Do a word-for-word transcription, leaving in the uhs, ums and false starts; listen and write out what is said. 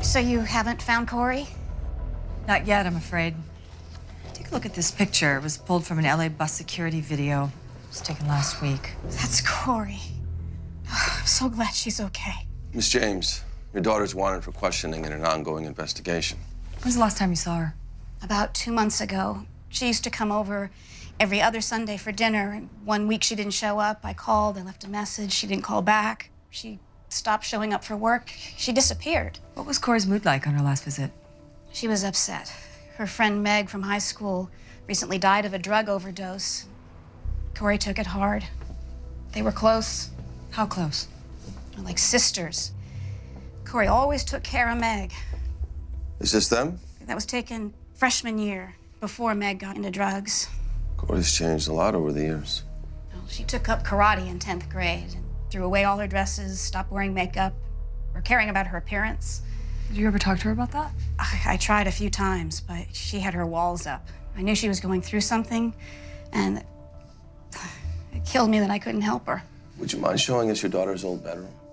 So you haven't found Corey? Not yet, I'm afraid. Take a look at this picture. It was pulled from an L A bus security video. It was taken last week. That's Corey. Oh, I'm so glad she's okay. Miss James, your daughter's wanted for questioning in an ongoing investigation. When's the last time you saw her? About two months ago. She used to come over every other Sunday for dinner. And one week she didn't show up. I called, I left a message. She didn't call back. She stopped showing up for work. She disappeared. What was Corey's mood like on her last visit? She was upset. Her friend Meg from high school recently died of a drug overdose. Corey took it hard. They were close. How close? Like sisters. Corey always took care of Meg. Is this them? That was taken freshman year, before Meg got into drugs. Corey's changed a lot over the years. Well, she took up karate in tenth grade and threw away all her dresses, stopped wearing makeup, or caring about her appearance. Did you ever talk to her about that? I, I tried a few times, but she had her walls up. I knew she was going through something, and it killed me that I couldn't help her. Would you mind showing us your daughter's old bedroom?